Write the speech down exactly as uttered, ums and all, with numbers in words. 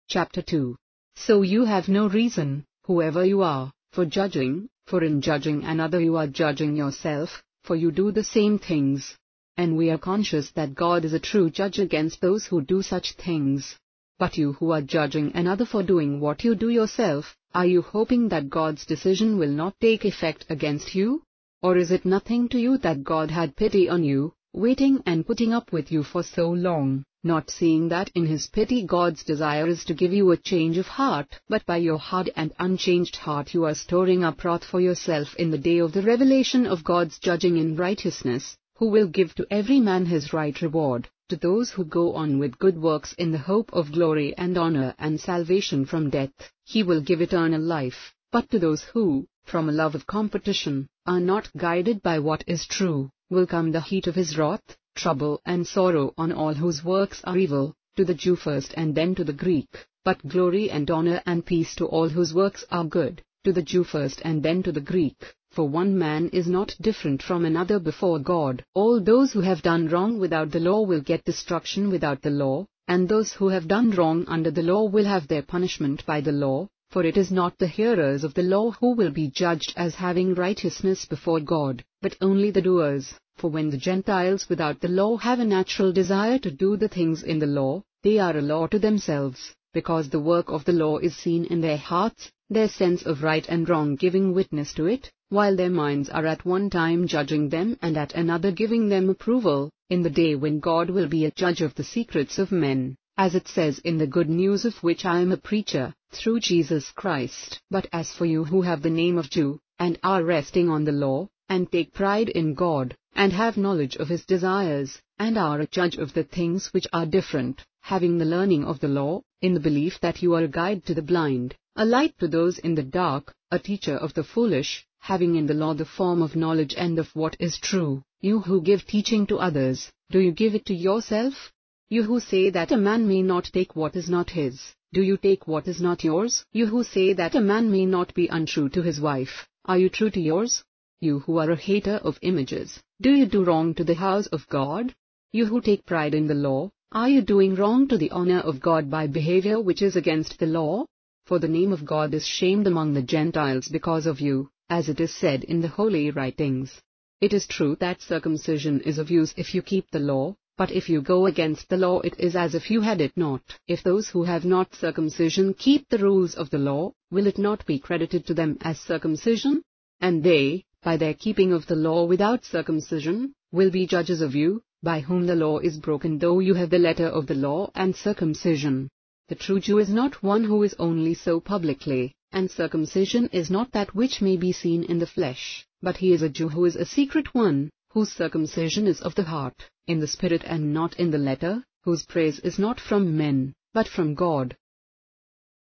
Chapter two. So you have no reason, whoever you are, for judging, for in judging another you are judging yourself, for you do the same things. And we are conscious that God is a true judge against those who do such things. But you who are judging another for doing what you do yourself, are you hoping that God's decision will not take effect against you? Or is it nothing to you that God had pity on you, waiting and putting up with you for so long, not seeing that in His pity God's desire is to give you a change of heart, but by your hard and unchanged heart you are storing up wrath for yourself in the day of the revelation of God's judging in righteousness, who will give to every man his right reward, to those who go on with good works in the hope of glory and honor and salvation from death, He will give eternal life, but to those who, from a love of competition, are not guided by what is true, will come the heat of His wrath, trouble and sorrow on all whose works are evil, to the Jew first and then to the Greek, but glory and honor and peace to all whose works are good, to the Jew first and then to the Greek. For one man is not different from another before God. All those who have done wrong without the law will get destruction without the law, and those who have done wrong under the law will have their punishment by the law, for it is not the hearers of the law who will be judged as having righteousness before God, but only the doers. For when the Gentiles without the law have a natural desire to do the things in the law, they are a law to themselves, because the work of the law is seen in their hearts, their sense of right and wrong giving witness to it, while their minds are at one time judging them and at another giving them approval, in the day when God will be a judge of the secrets of men, as it says in the good news of which I am a preacher, through Jesus Christ. But as for you who have the name of Jew, and are resting on the law, and take pride in God, and have knowledge of His desires, and are a judge of the things which are different, having the learning of the law, in the belief that you are a guide to the blind, a light to those in the dark, a teacher of the foolish, having in the law the form of knowledge and of what is true, you who give teaching to others, do you give it to yourself? You who say that a man may not take what is not his, do you take what is not yours? You who say that a man may not be untrue to his wife, are you true to yours? You who are a hater of images, do you do wrong to the house of God? You who take pride in the law, are you doing wrong to the honor of God by behavior which is against the law? For the name of God is shamed among the Gentiles because of you, as it is said in the holy writings. It is true that circumcision is of use if you keep the law, but if you go against the law it is as if you had it not. If those who have not circumcision keep the rules of the law, will it not be credited to them as circumcision? And they, by their keeping of the law without circumcision, will be judges of you, by whom the law is broken though you have the letter of the law and circumcision. The true Jew is not one who is only so publicly, and circumcision is not that which may be seen in the flesh, but he is a Jew who is a secret one, whose circumcision is of the heart, in the spirit and not in the letter, whose praise is not from men, but from God.